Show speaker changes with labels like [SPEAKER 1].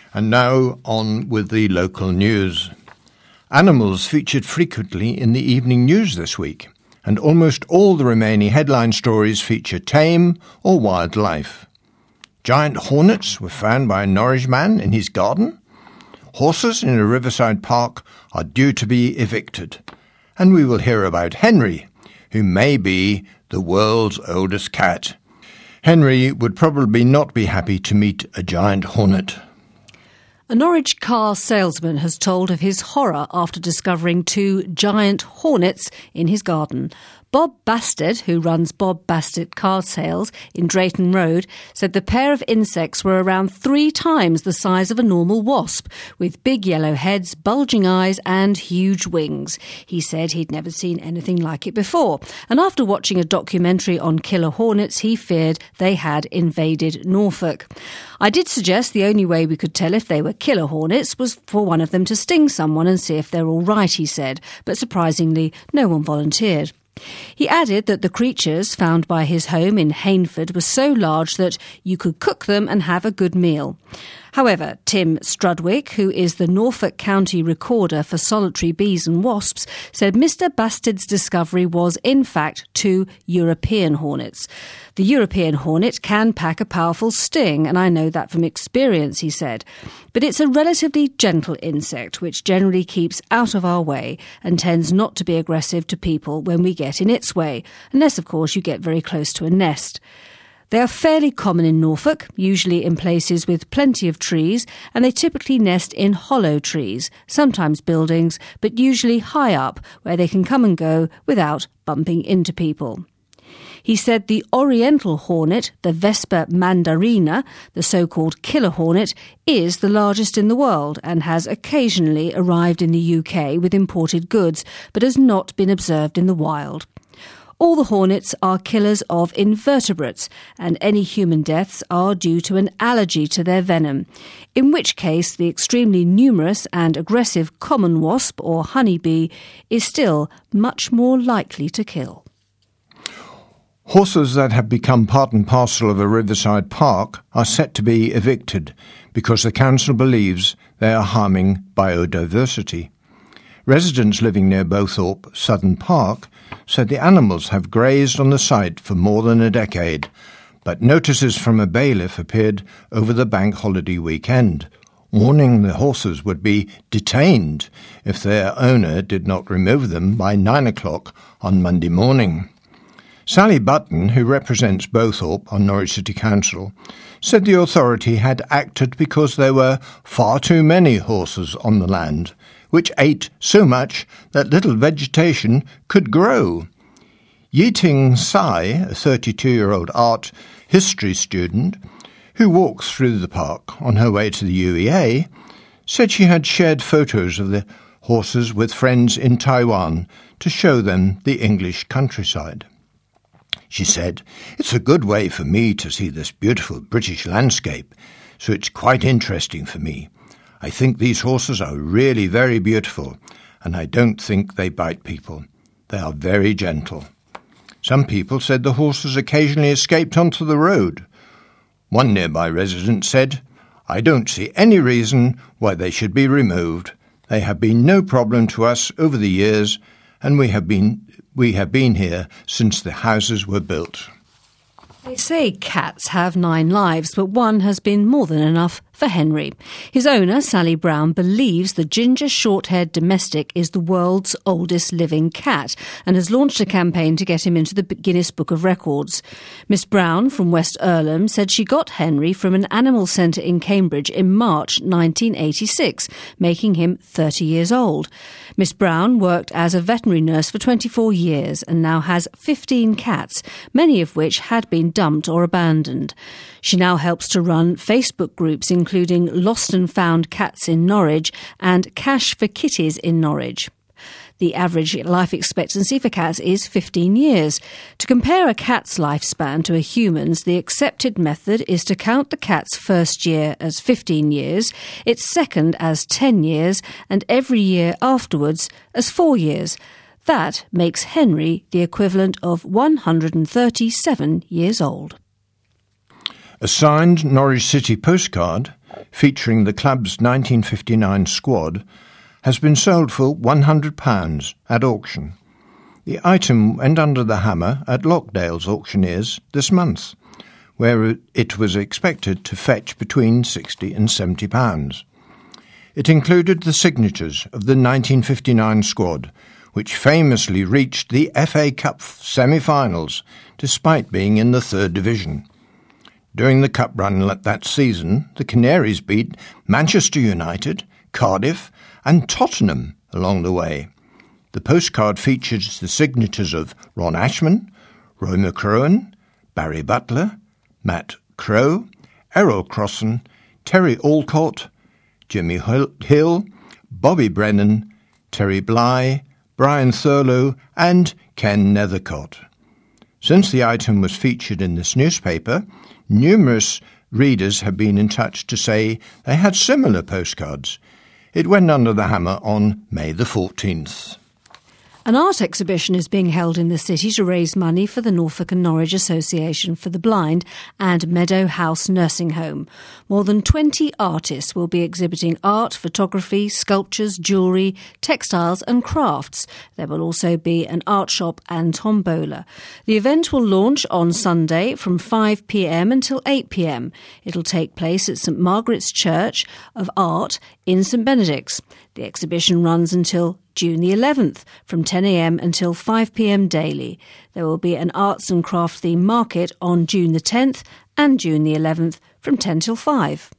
[SPEAKER 1] And now on with the local news. Animals featured frequently in the evening news this week, and almost all the remaining headline stories feature tame or wildlife. Giant hornets were found by a Norwich man in his garden. Horses in a riverside park are due to be evicted. And we will hear about Henry, who may be the world's oldest cat. Henry would probably not be happy to meet a giant hornet.
[SPEAKER 2] A Norwich car salesman has told of his horror after discovering 2 giant hornets in his garden. Bob Bastard, who runs Bob Bastard Car Sales in Drayton Road, said the pair of insects were around 3 times the size of a normal wasp, with big yellow heads, bulging eyes and huge wings. He said he'd never seen anything like it before, and after watching a documentary on killer hornets, he feared they had invaded Norfolk. I did suggest the only way we could tell if they were killer hornets was for one of them to sting someone and see if they're all right, he said, but surprisingly, no one volunteered. He added that the creatures found by his home in Hainford were so large that you could cook them and have a good meal. However, Tim Strudwick, who is the Norfolk County recorder for solitary bees and wasps, said Mr. Bastard's discovery was, in fact, 2 European hornets. The European hornet can pack a powerful sting, and I know that from experience, he said. But it's a relatively gentle insect, which generally keeps out of our way and tends not to be aggressive to people when we get in its way, unless, of course, you get very close to a nest. They are fairly common in Norfolk, usually in places with plenty of trees, and they typically nest in hollow trees, sometimes buildings, but usually high up, where they can come and go without bumping into people. He said the oriental hornet, the Vespa mandarina, the so-called killer hornet, is the largest in the world and has occasionally arrived in the UK with imported goods, but has not been observed in the wild. All the hornets are killers of invertebrates, and any human deaths are due to an allergy to their venom, in which case the extremely numerous and aggressive common wasp or honeybee is still much more likely to kill.
[SPEAKER 1] Horses that have become part and parcel of a riverside park are set to be evicted because the council believes they are harming biodiversity. Residents living near Bowthorpe Southern Park said the animals have grazed on the site for more than a decade, but notices from a bailiff appeared over the bank holiday weekend, warning the horses would be detained if their owner did not remove them by 9 o'clock on Monday morning. Sally Button, who represents Bowthorpe on Norwich City Council, said the authority had acted because there were far too many horses on the land, which ate so much that little vegetation could grow. Yiting Sai, a 32-year-old art history student who walks through the park on her way to the UEA, said she had shared photos of the horses with friends in Taiwan to show them the English countryside. She said, "It's a good way for me to see this beautiful British landscape, so it's quite interesting for me. I think these horses are really very beautiful, and I don't think they bite people. They are very gentle." Some people said the horses occasionally escaped onto the road. One nearby resident said, "I don't see any reason why they should be removed. They have been no problem to us over the years, and we have been here since the houses were built."
[SPEAKER 2] They say cats have 9 lives, but one has been more than enough for Henry. His owner, Sally Brown, believes the ginger short-haired domestic is the world's oldest living cat and has launched a campaign to get him into the Guinness Book of Records. Miss Brown from West Earlham said she got Henry from an animal centre in Cambridge in March 1986, making him 30 years old. Miss Brown worked as a veterinary nurse for 24 years and now has 15 cats, many of which had been dumped or abandoned. She now helps to run Facebook groups including Lost and Found Cats in Norwich and Cash for Kitties in Norwich. The average life expectancy for cats is 15 years. To compare a cat's lifespan to a human's, the accepted method is to count the cat's first year as 15 years, its second as 10 years, and every year afterwards as 4 years. That makes Henry the equivalent of 137 years old.
[SPEAKER 1] A signed Norwich City postcard featuring the club's 1959 squad, has been sold for £100 at auction. The item went under the hammer at Lockdale's auctioneers this month, where it was expected to fetch between £60 and £70. It included the signatures of the 1959 squad, which famously reached the FA Cup semi-finals despite being in the third division. During the cup run that season, the Canaries beat Manchester United, Cardiff and Tottenham along the way. The postcard features the signatures of Ron Ashman, Roy McCrohan, Barry Butler, Matt Crowe, Errol Crossan, Terry Alcott, Jimmy Hill, Bobby Brennan, Terry Bly, Brian Thurlow and Ken Nethercott. Since the item was featured in this newspaper, numerous readers have been in touch to say they had similar postcards. It went under the hammer on May the 14th.
[SPEAKER 2] An art exhibition is being held in the city to raise money for the Norfolk and Norwich Association for the Blind and Meadow House Nursing Home. More than 20 artists will be exhibiting art, photography, sculptures, jewellery, textiles and crafts. There will also be an art shop and tombola. The event will launch on Sunday from 5 p.m. until 8 p.m. It'll take place at St Margaret's Church of Art in St Benedict's. The exhibition runs until June the 11th, from 10 a.m. until 5 p.m. daily. There will be an arts and craft theme market on June the 10th and June the 11th from 10 till 5.